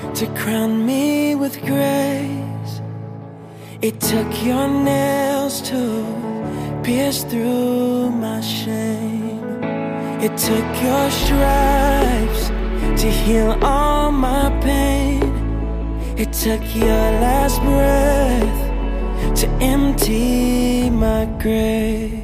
to crown me with grace. It took your nails to pierce through my shame. It took your stripes to heal all my pain. It took your last breath to empty my grave.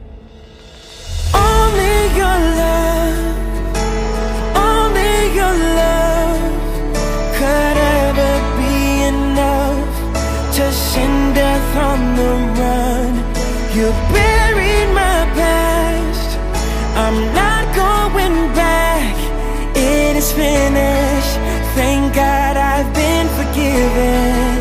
Only your love, only your love could ever be enough to send death on the run. You buried my past, I'm not going back. It is finished, thank God I've been forgiven.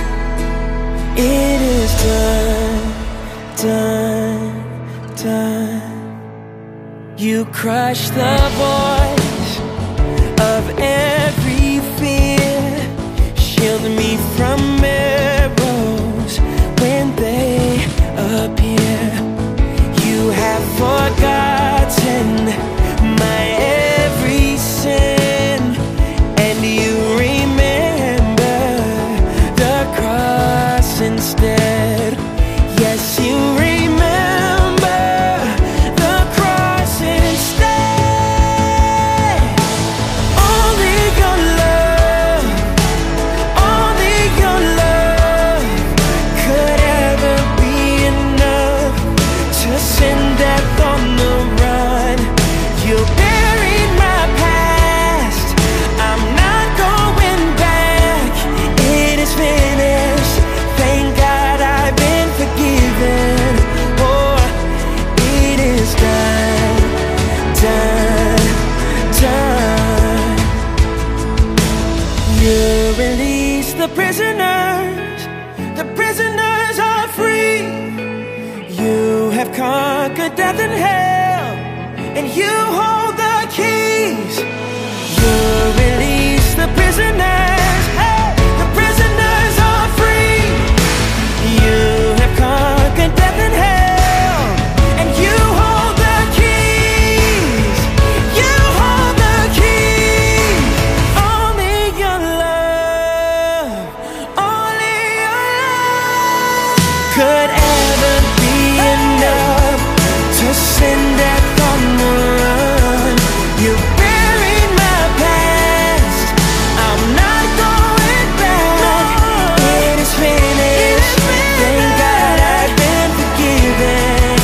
It is done, done, done. You crushed the voice of every fear, shield me from arrows when they appear. You have forgotten my every sin, and you remember the cross instead. Yes, you remember the cross instead. Only your love, only your love could ever be enough to send death on the run. You buried my past, I'm not going back. It is finished, thank God I've been forgiven. Oh, it is done, done, done. You release the prisoners are free. You have conquered death and hell, and you hold the keys. You release the prisoners, hey, the prisoners are free. You have conquered death and hell, and you hold the keys. You hold the keys. Only your love, only your love could ever be enough to send death on the run. You buried my past, I'm not going back. It is finished, thank God I've been forgiven.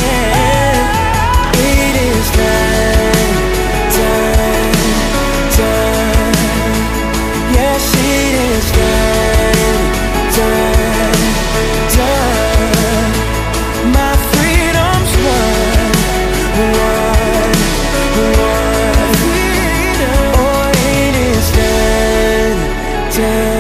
It is done, done, done. Yes, it is done, done, done. My freedom's won, won, won. Oh, it is done, done.